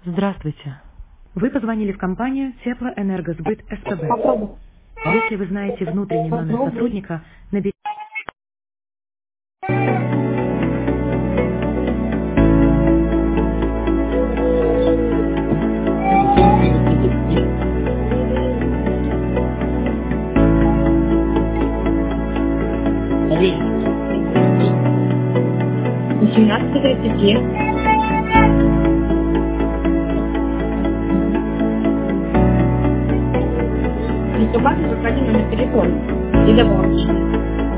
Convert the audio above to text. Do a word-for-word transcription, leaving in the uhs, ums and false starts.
Здравствуйте. Вы позвонили в компанию Теплоэнергосбыт СПБ. Попробуй. Если вы знаете внутренний номер Попробуй. сотрудника, наберите. восемнадцать тридцать. Приступайте, заходи номер телефона. И добавочный.